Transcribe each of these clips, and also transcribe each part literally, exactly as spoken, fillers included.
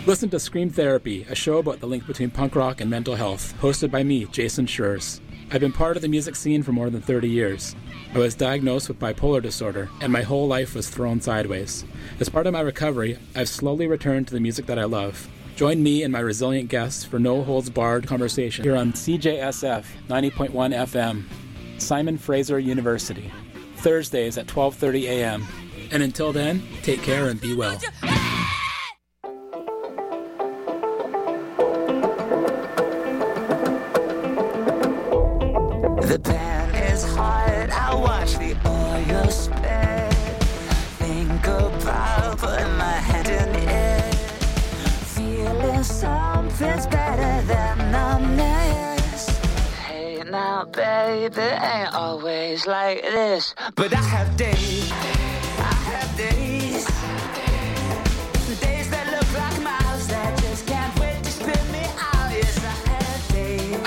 Listen to Scream Therapy, a show about the link between punk rock and mental health, hosted by me, Jason Schurz. I've been part of the music scene for more than thirty years. I was diagnosed with bipolar disorder, and my whole life was thrown sideways. As part of my recovery, I've slowly returned to the music that I love. Join me and my resilient guests for no-holds-barred conversation here on C J S F ninety point one F M, Simon Fraser University, Thursdays at twelve thirty a.m. And until then, take care and be well. The pan is hot, I watch the oil spill. Think about putting my hand in it. Feeling something's better than numbness. Hey now baby, ain't always like this. But I have days, I have days. Days that look like miles that just can't wait to spin me out. Yes, I have days.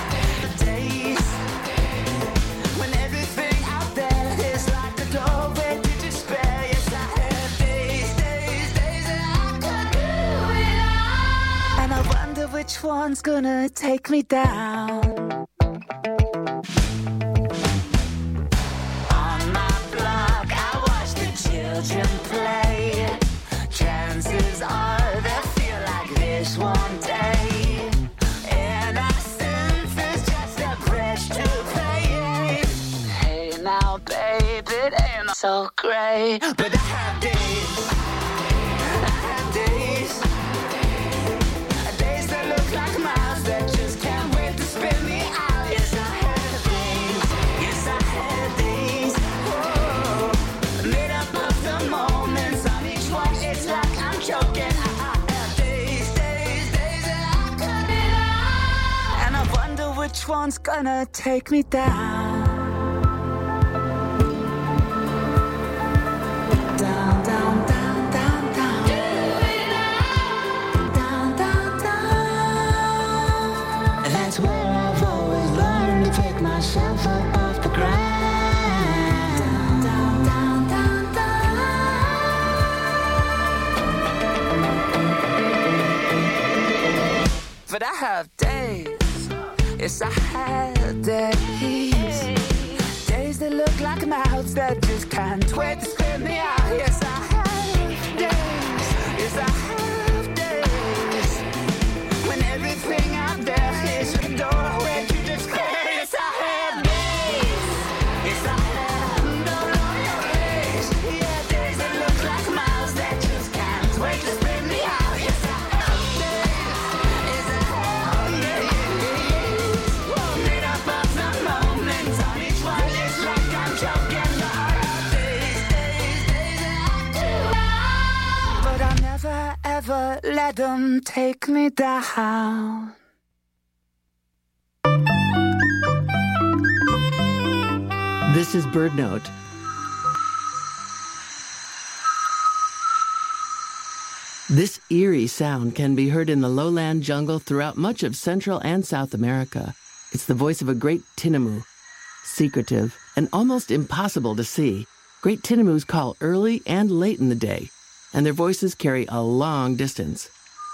Which one's gonna take me down? On my block, I watch the children play. Chances are they'll feel like this one day. Innocence is just a price to pay. Hey now, babe, it ain't so great. But I have days, I have days. Like miles that just can't wait to spin me out. Yes, I had days. Yes, I had days. Oh, made up of the moments on each one. It's like I'm joking. I have days, days, days that I cut it out. And I wonder which one's gonna take me down. Down, down, down, down, down. Do it now. Down, down, down. That's where I've always learned to pick myself up off the ground. Down, down, down, down, down. But I have days, yes I have days. Days that look like mouths that just can't wait to spit me out. Yes I have days, yes I have days. When everything out there is a doorway to despair. Yes, I have days. Yes, I have no longer days. Yeah, days that look like miles that just can't wait to spin me out. Yes, I have days. Yes, I have days. Made up of the moments on each one. It's like I'm joking. I have days, days, days that I do. But I'll never, ever let them take me down. This is Bird Note. This eerie sound can be heard in the lowland jungle throughout much of Central and South America. It's the voice of a great tinamou, secretive and almost impossible to see. Great tinamous call early and late in the day, and their voices carry a long distance.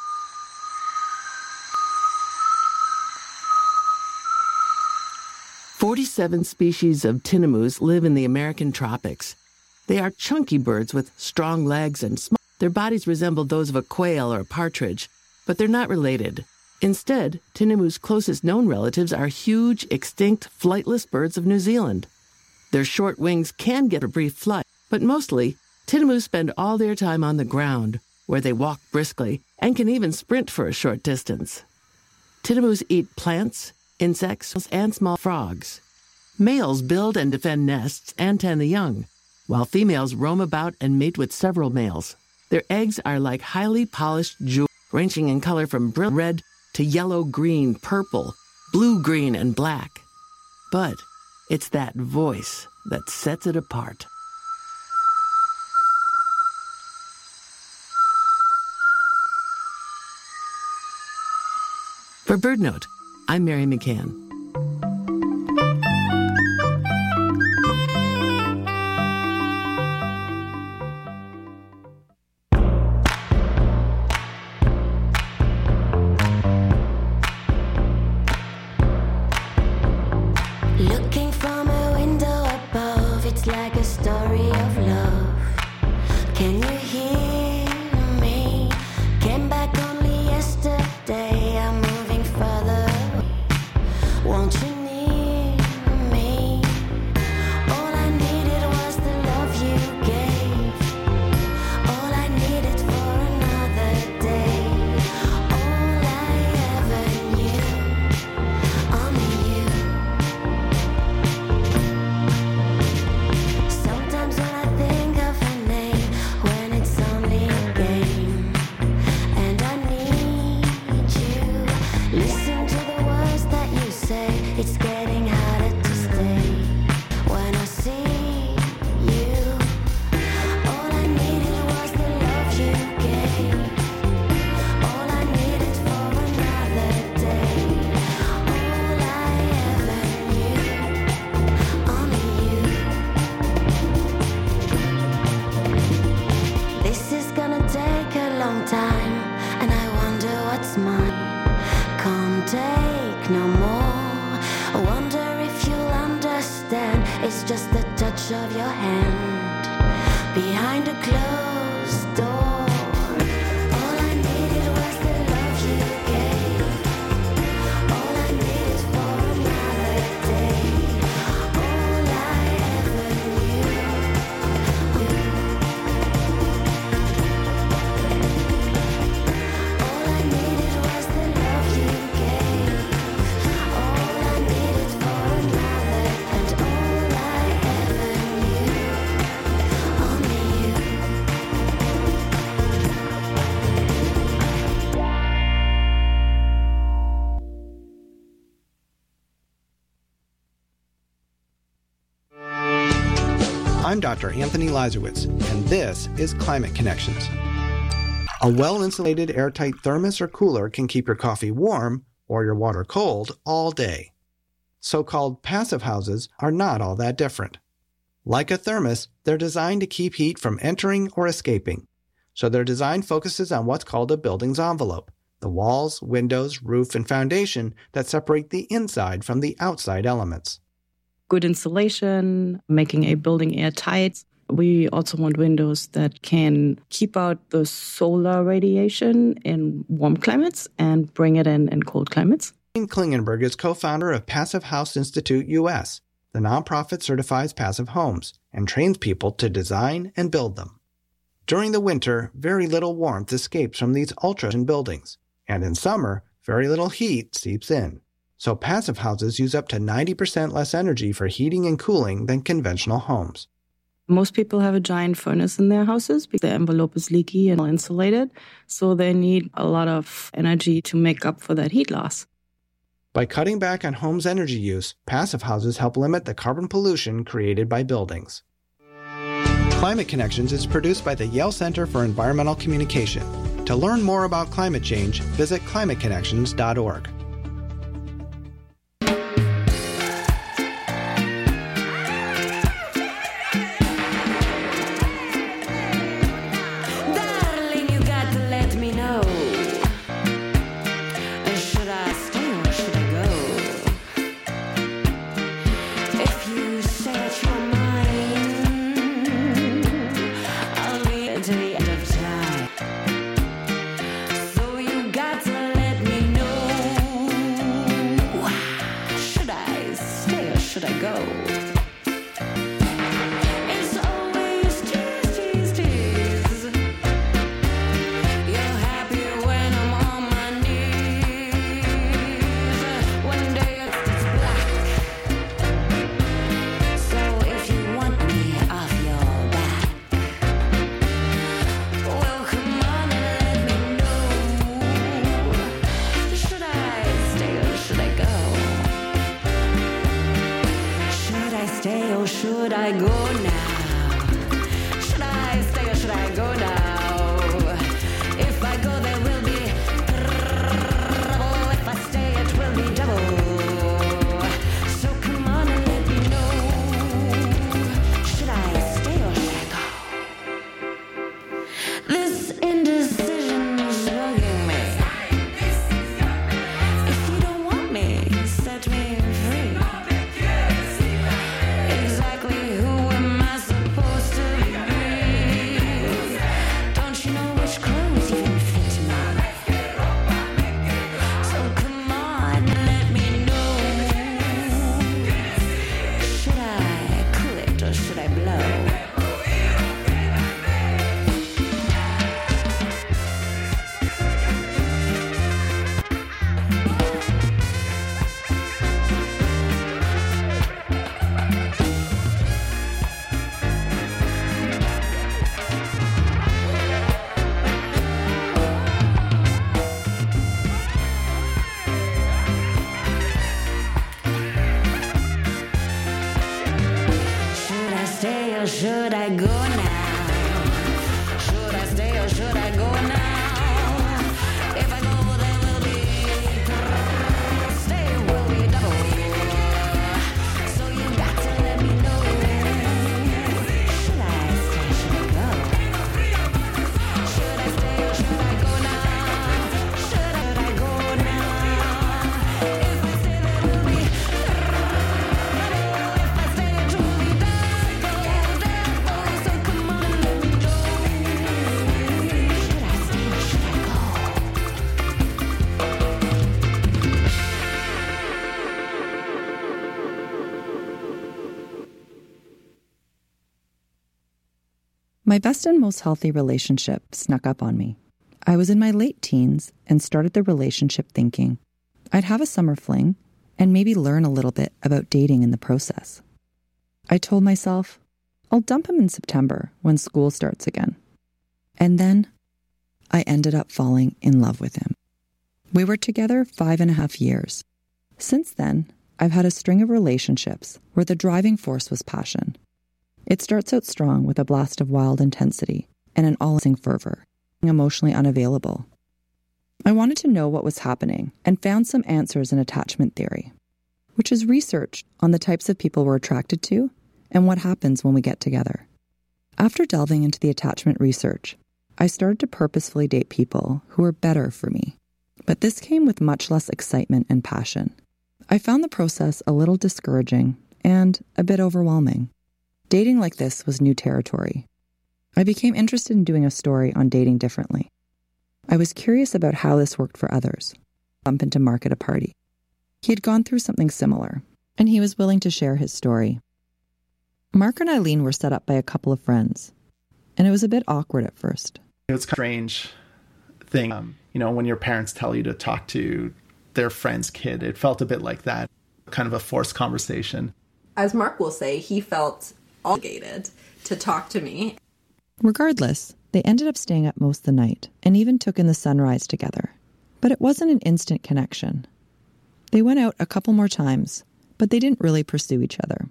forty-seven species of tinamous live in the American tropics. They are chunky birds with strong legs and small. Their bodies resemble those of a quail or a partridge, but they're not related. Instead, tinamous' closest known relatives are huge, extinct, flightless birds of New Zealand. Their short wings can get a brief flight, but mostly, tinamous spend all their time on the ground, where they walk briskly and can even sprint for a short distance. Tinamous eat plants, insects, and small frogs. Males build and defend nests and tend the young, while females roam about and mate with several males. Their eggs are like highly polished jewels, ranging in color from brilliant red to yellow-green, purple, blue-green, and black. But it's that voice that sets it apart. For Bird Note, I'm Mary McCann. Can you hear me? Came back only yesterday. I'm moving further. Won't you near me? All I needed was the love you gave. All I needed for another day. All I ever knew. Only you. Sometimes when I think of her name, when it's only a game, and I need you. Listen to the words that you say. It's getting harder to stay. When I see you, all I needed was the love you gave. All I needed for another day. All I ever knew. Only you. This is gonna take a long time, and I wonder what's mine. Can't take no more. I wonder if you'll understand. It's just the touch of your hand behind a closed door. All I needed was the love you gave. All I needed for another day. All I ever knew. All I needed was the love you gave. All I needed for another, and all I ever knew. Only you. I'm Doctor Anthony Lazarowitz, and this is Climate Connections. A well-insulated airtight thermos or cooler can keep your coffee warm or your water cold all day. So-called passive houses are not all that different. Like a thermos, they're designed to keep heat from entering or escaping. So their design focuses on what's called a building's envelope, the walls, windows, roof, and foundation that separate the inside from the outside elements. Good insulation, making a building airtight. We also want windows that can keep out the solar radiation in warm climates and bring it in in cold climates. Jane Klingenberg is co-founder of Passive House Institute U S. The nonprofit certifies passive homes and trains people to design and build them. During the winter, very little warmth escapes from these ultra-in buildings, and in summer, very little heat seeps in. So passive houses use up to ninety percent less energy for heating and cooling than conventional homes. Most people have a giant furnace in their houses because the envelope is leaky and insulated, so they need a lot of energy to make up for that heat loss. By cutting back on homes' energy use, passive houses help limit the carbon pollution created by buildings. Climate Connections is produced by the Yale Center for Environmental Communication. To learn more about climate change, visit climate connections dot org. Darling, you got to let me know. Should I stay or should I go? If you set your mind, I'll be until the end of time. So you got to let me know. My best and most healthy relationship snuck up on me. I was in my late teens and started the relationship thinking I'd have a summer fling and maybe learn a little bit about dating in the process. I told myself, I'll dump him in September when school starts again. And then I ended up falling in love with him. We were together five and a half years. Since then, I've had a string of relationships where the driving force was passion. It starts out strong with a blast of wild intensity and an all-encompassing fervor, emotionally unavailable. I wanted to know what was happening and found some answers in attachment theory, which is research on the types of people we're attracted to and what happens when we get together. After delving into the attachment research, I started to purposefully date people who were better for me. But this came with much less excitement and passion. I found the process a little discouraging and a bit overwhelming. Dating like this was new territory. I became interested in doing a story on dating differently. I was curious about how this worked for others. Bump into Mark at a party. He had gone through something similar, and he was willing to share his story. Mark and Eileen were set up by a couple of friends, and it was a bit awkward at first. It was kind of a strange thing, um, you know, when your parents tell you to talk to their friend's kid. It felt a bit like that, kind of a forced conversation. As Mark will say, he felt obligated to talk to me. Regardless, they ended up staying up most of the night and even took in the sunrise together. But it wasn't an instant connection. They went out a couple more times, but they didn't really pursue each other.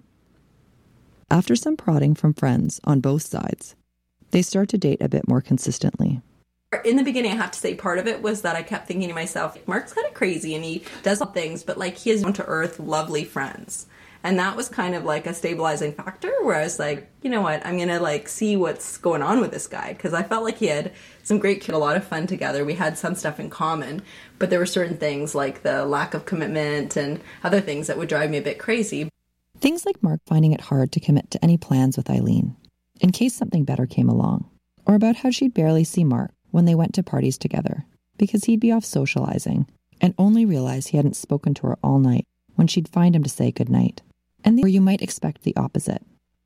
After some prodding from friends on both sides, they started to date a bit more consistently. In the beginning, I have to say part of it was that I kept thinking to myself, Mark's kind of crazy and he does all things, but like he has down-to-earth, lovely friends. And that was kind of like a stabilizing factor where I was like, you know what, I'm going to like see what's going on with this guy. Because I felt like he had some great, a lot of fun together. We had some stuff in common, but there were certain things like the lack of commitment and other things that would drive me a bit crazy. Things like Mark finding it hard to commit to any plans with Eileen, in case something better came along. Or about how she'd barely see Mark when they went to parties together, because he'd be off socializing and only realize he hadn't spoken to her all night when she'd find him to say goodnight. And where you might expect the opposite.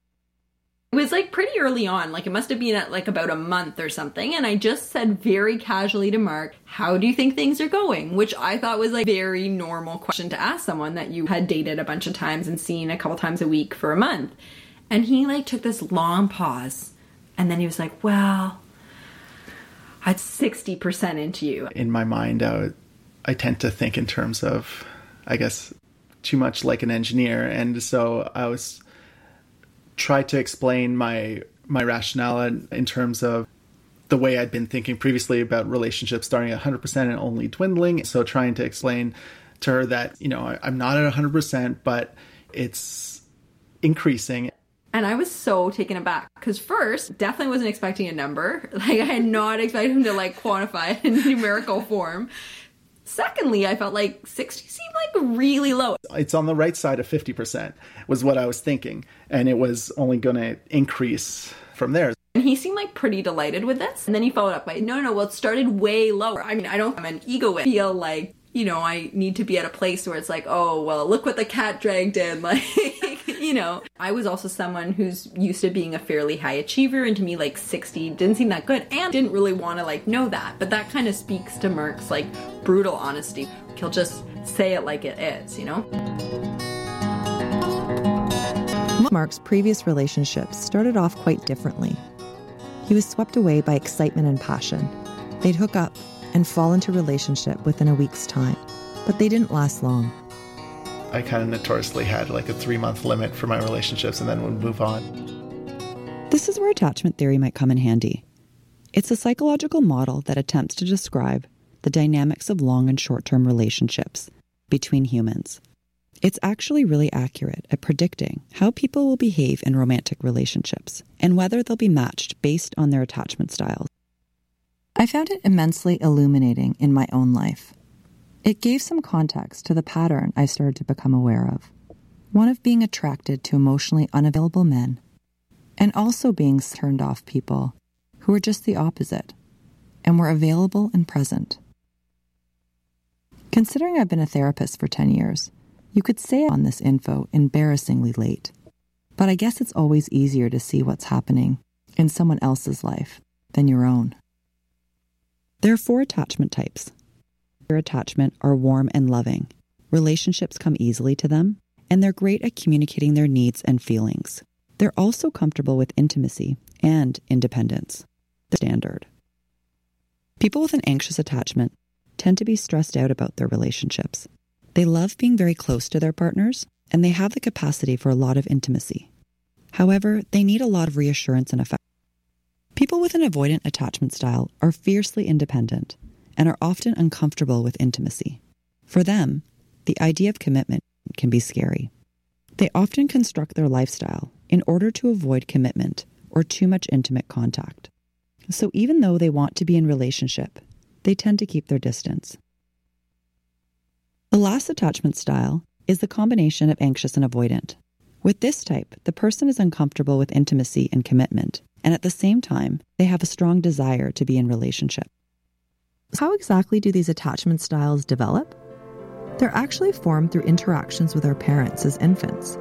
It was like pretty early on, like it must have been at like about a month or something. And I just said very casually to Mark, how do you think things are going? Which I thought was like a very normal question to ask someone that you had dated a bunch of times and seen a couple times a week for a month. And he like took this long pause and then he was like, well, I'm sixty percent into you. In my mind, I, I tend to think in terms of, I guess, too much like an engineer, and so I was tried to explain my my rationale in terms of the way I'd been thinking previously about relationships starting at one hundred percent and only dwindling. So trying to explain to her that, you know, I, I'm not at one hundred percent, but it's increasing. And I was so taken aback because first, definitely wasn't expecting a number. Like I had not expected him to like quantify it in numerical form. Secondly, I felt like sixty seemed like really low. It's on the right side of fifty percent was what I was thinking. And it was only going to increase from there. And he seemed like pretty delighted with this. And then he followed up by, no, no, well, it started way lower. I mean, I don't, I'm an egoist. I feel like, you know, I need to be at a place where it's like, oh, well, look what the cat dragged in. Like, you know, I was also someone who's used to being a fairly high achiever. And to me, like sixty didn't seem that good. And didn't really want to like know that. But that kind of speaks to Mark's like brutal honesty. He'll just say it like it is, you know? Mark's previous relationships started off quite differently. He was swept away by excitement and passion. They'd hook up and fall into relationship within a week's time, but they didn't last long. I kind of notoriously had like a three-month limit for my relationships and then would move on. This is where attachment theory might come in handy. It's a psychological model that attempts to describe the dynamics of long and short-term relationships between humans. It's actually really accurate at predicting how people will behave in romantic relationships and whether they'll be matched based on their attachment styles. I found it immensely illuminating in my own life. It gave some context to the pattern I started to become aware of, one of being attracted to emotionally unavailable men, and also being turned off people who were just the opposite and were available and present. Considering I've been a therapist for ten years, you could say on this info embarrassingly late, but I guess it's always easier to see what's happening in someone else's life than your own. There are four attachment types. Your attachment are warm and loving. Relationships come easily to them, and they're great at communicating their needs and feelings. They're also comfortable with intimacy and independence. The standard. People with an anxious attachment tend to be stressed out about their relationships. They love being very close to their partners, and they have the capacity for a lot of intimacy. However, they need a lot of reassurance and affection. People with an avoidant attachment style are fiercely independent and are often uncomfortable with intimacy. For them, the idea of commitment can be scary. They often construct their lifestyle in order to avoid commitment or too much intimate contact. So even though they want to be in relationship, they tend to keep their distance. The last attachment style is the combination of anxious and avoidant. With this type, the person is uncomfortable with intimacy and commitment, and at the same time, they have a strong desire to be in relationship. How exactly do these attachment styles develop? They're actually formed through interactions with our parents as infants.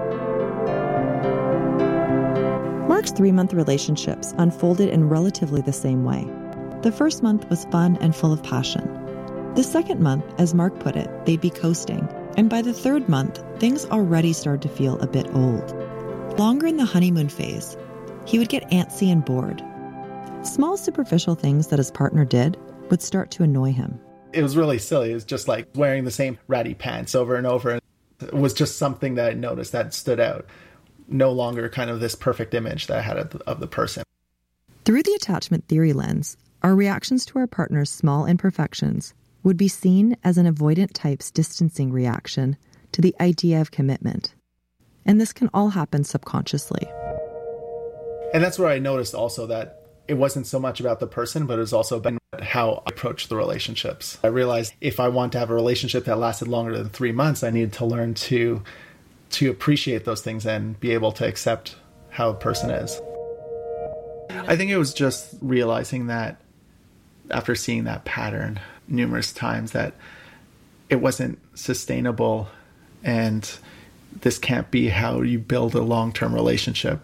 Mark's three-month relationships unfolded in relatively the same way. The first month was fun and full of passion. The second month, as Mark put it, they'd be coasting, and by the third month, things already started to feel a bit old. Longer in the honeymoon phase, he would get antsy and bored. Small superficial things that his partner did would start to annoy him. It was really silly. It was just like wearing the same ratty pants over and over. It was just something that I noticed that stood out. No longer kind of this perfect image that I had of the, of the person. Through the attachment theory lens, our reactions to our partner's small imperfections would be seen as an avoidant type's distancing reaction to the idea of commitment. And this can all happen subconsciously. And that's where I noticed also that it wasn't so much about the person, but it was also about how I approached the relationships. I realized if I want to have a relationship that lasted longer than three months, I needed to learn to to appreciate those things and be able to accept how a person is. I think it was just realizing that after seeing that pattern numerous times that it wasn't sustainable and this can't be how you build a long-term relationship.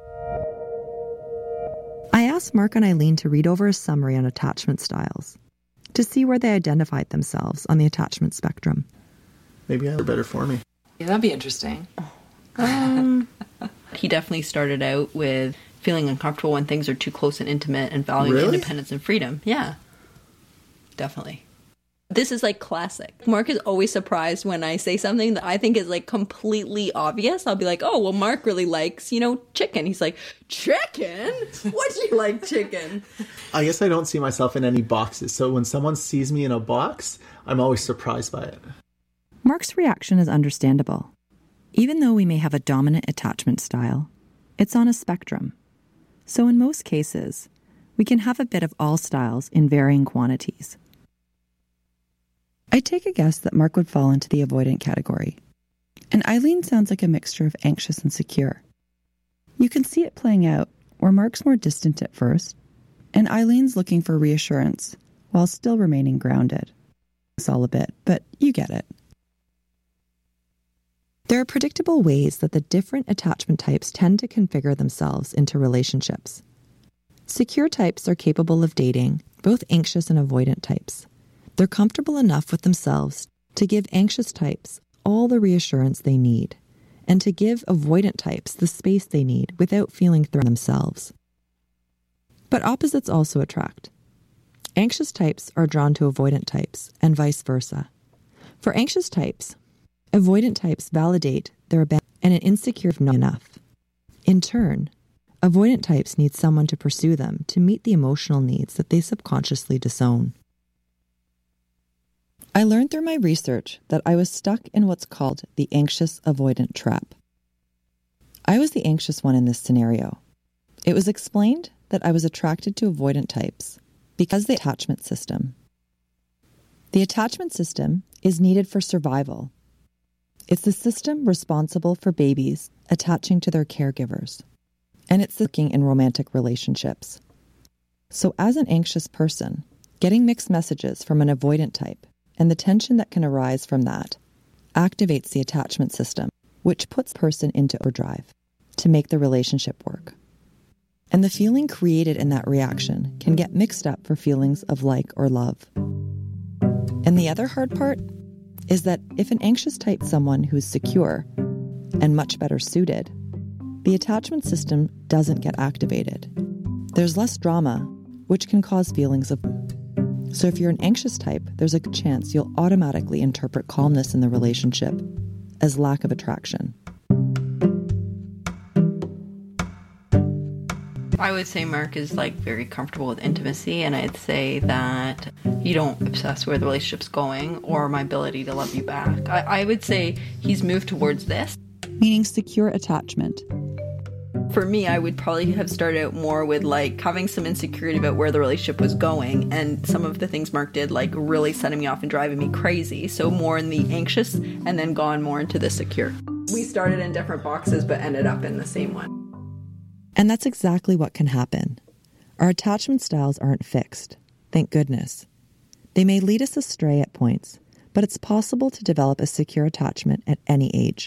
I asked Mark and Eileen to read over a summary on attachment styles to see where they identified themselves on the attachment spectrum. Maybe they're better for me. Yeah, that'd be interesting. Um, he definitely started out with feeling uncomfortable when things are too close and intimate and valuing Really? independence and freedom. Yeah, definitely. This is like classic. Mark is always surprised when I say something that I think is like completely obvious. I'll be like, oh, well, Mark really likes, you know, chicken. He's like, chicken? What do you like chicken? I guess I don't see myself in any boxes. So when someone sees me in a box, I'm always surprised by it. Mark's reaction is understandable. Even though we may have a dominant attachment style, it's on a spectrum. So in most cases, we can have a bit of all styles in varying quantities. I take a guess that Mark would fall into the avoidant category. And Eileen sounds like a mixture of anxious and secure. You can see it playing out where Mark's more distant at first, and Eileen's looking for reassurance while still remaining grounded. It's all a bit, but you get it. There are predictable ways that the different attachment types tend to configure themselves into relationships. Secure types are capable of dating both anxious and avoidant types. They're comfortable enough with themselves to give anxious types all the reassurance they need, and to give avoidant types the space they need without feeling threatened themselves. But opposites also attract. Anxious types are drawn to avoidant types, and vice versa. For anxious types, avoidant types validate their abandonment and an insecure not enough. In turn, avoidant types need someone to pursue them to meet the emotional needs that they subconsciously disown. I learned through my research that I was stuck in what's called the anxious avoidant trap. I was the anxious one in this scenario. It was explained that I was attracted to avoidant types because of the attachment system. The attachment system is needed for survival. It's the system responsible for babies attaching to their caregivers, and it's working in romantic relationships. So as an anxious person, getting mixed messages from an avoidant type and the tension that can arise from that activates the attachment system, which puts the person into overdrive to make the relationship work. And the feeling created in that reaction can get mixed up for feelings of like or love. And the other hard part is that if an anxious type's someone who's secure and much better suited, the attachment system doesn't get activated. There's less drama, which can cause feelings of... So if you're an anxious type, there's a good chance you'll automatically interpret calmness in the relationship as lack of attraction. I would say Mark is like very comfortable with intimacy, and I'd say that you don't obsess where the relationship's going or my ability to love you back. I, I would say he's moved towards this. Meaning secure attachment. For me, I would probably have started out more with like having some insecurity about where the relationship was going, and some of the things Mark did like really setting me off and driving me crazy. So more in the anxious and then gone more into the secure. We started in different boxes but ended up in the same one. And that's exactly what can happen. Our attachment styles aren't fixed, thank goodness. They may lead us astray at points, but it's possible to develop a secure attachment at any age.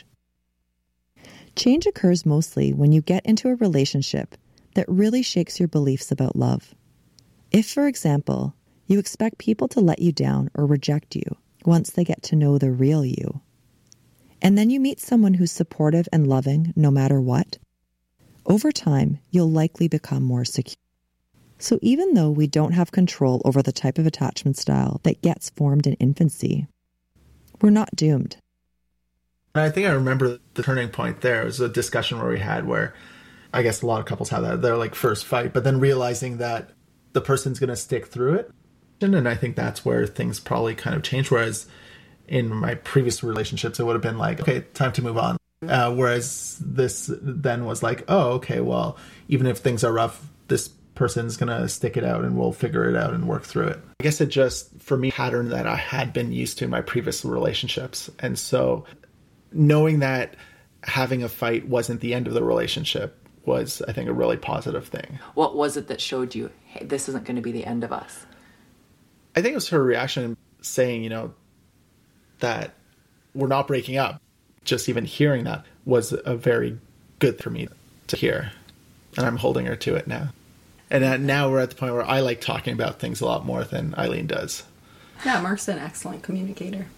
Change occurs mostly when you get into a relationship that really shakes your beliefs about love. If, for example, you expect people to let you down or reject you once they get to know the real you, and then you meet someone who's supportive and loving no matter what, over time, you'll likely become more secure. So even though we don't have control over the type of attachment style that gets formed in infancy, we're not doomed. I think I remember the turning point there. It was a discussion where we had where I guess a lot of couples have that. They're like first fight, but then realizing that the person's going to stick through it. And I think that's where things probably kind of changed. Whereas in my previous relationships, it would have been like, okay, time to move on. Uh, whereas this then was like, oh, okay, well, even if things are rough, this person's going to stick it out and we'll figure it out and work through it. I guess it just, for me, pattern that I had been used to in my previous relationships. And so knowing that having a fight wasn't the end of the relationship was, I think, a really positive thing. What was it that showed you, hey, this isn't going to be the end of us? I think it was her reaction saying, you know, that we're not breaking up. Just even hearing that was a very good for me to hear. And I'm holding her to it now. And now we're at the point where I like talking about things a lot more than Eileen does. Yeah, Mark's an excellent communicator.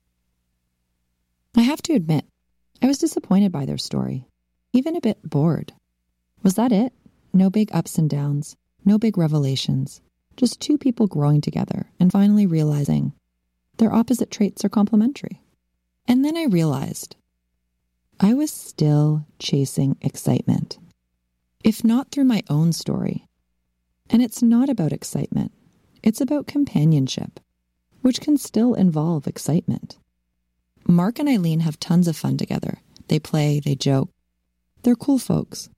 I have to admit, I was disappointed by their story, even a bit bored. Was that it? No big ups and downs, no big revelations, just two people growing together and finally realizing their opposite traits are complementary. And then I realized I was still chasing excitement, if not through my own story. And it's not about excitement. It's about companionship, which can still involve excitement. Mark and Eileen have tons of fun together. They play, they joke. They're cool folks.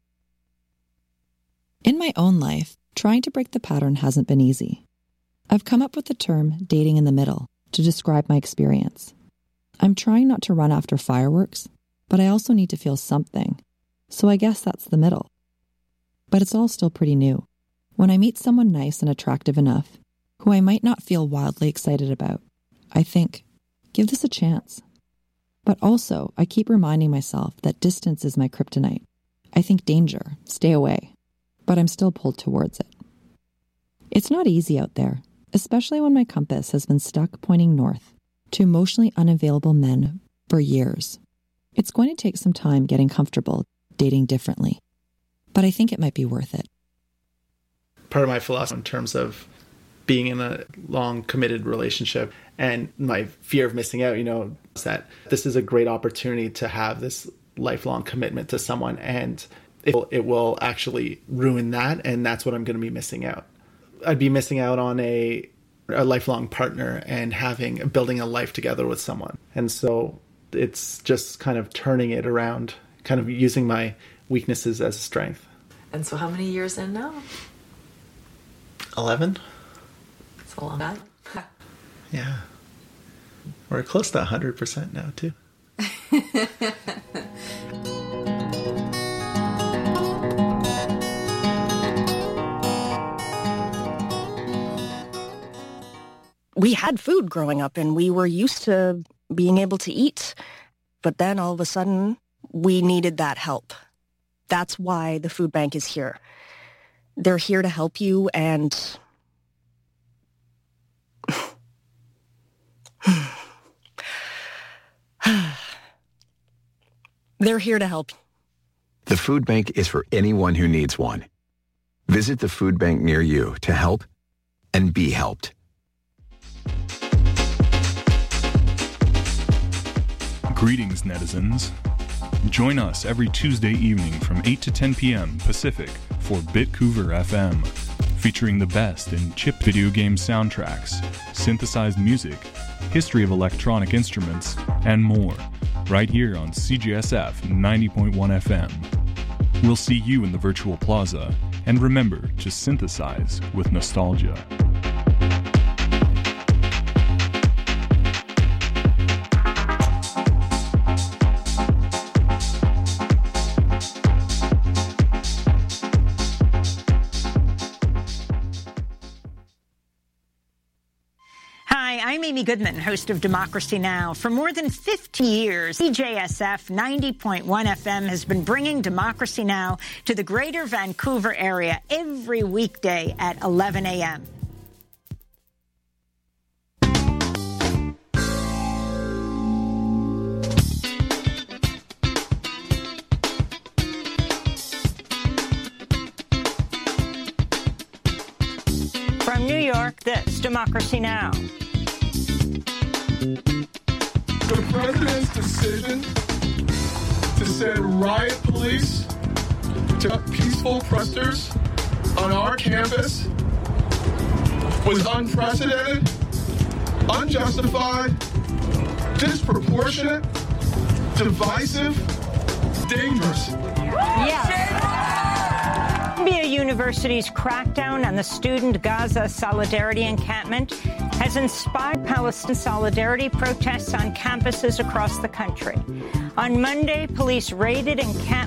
In my own life, trying to break the pattern hasn't been easy. I've come up with the term dating in the middle to describe my experience. I'm trying not to run after fireworks, but I also need to feel something, so I guess that's the middle. But it's all still pretty new. When I meet someone nice and attractive enough, who I might not feel wildly excited about, I think, give this a chance. But also, I keep reminding myself that distance is my kryptonite. I think danger, stay away, but I'm still pulled towards it. It's not easy out there, especially when my compass has been stuck pointing north to emotionally unavailable men for years. It's going to take some time getting comfortable dating differently, but I think it might be worth it. Part of my philosophy in terms of being in a long committed relationship and my fear of missing out, you know, is that this is a great opportunity to have this lifelong commitment to someone, and it will, it will actually ruin that, and that's what I'm going to be missing out. I'd be missing out on a a lifelong partner and having building a life together with someone. And so it's just kind of turning it around, kind of using my weaknesses as a strength. And so how many years in now? eleven. It's a long time. Yeah. We're close to one hundred percent now, too. We had food growing up and we were used to being able to eat. But then all of a sudden, we needed that help. That's why the food bank is here. They're here to help you, and they're here to help. The food bank is for anyone who needs one. Visit the food bank near you to help and be helped. Greetings, netizens. Join us every Tuesday evening from eight to ten p.m. Pacific for Bitcouver F M, featuring the best in chip video game soundtracks, synthesized music, history of electronic instruments, and more, right here on C G S F ninety point one F M. We'll see you in the virtual plaza, and remember to synthesize with nostalgia. I'm Amy Goodman, host of Democracy Now! For more than fifty years, C J S F ninety point one F M has been bringing Democracy Now! To the greater Vancouver area every weekday at eleven a.m. From New York, this Democracy Now! The president's decision to send riot police to peaceful protesters on our campus was unprecedented, unjustified, disproportionate, divisive, dangerous. Yeah. Columbia University's crackdown on the student Gaza Solidarity encampment has inspired Palestine solidarity protests on campuses across the country. On Monday, police raided encampments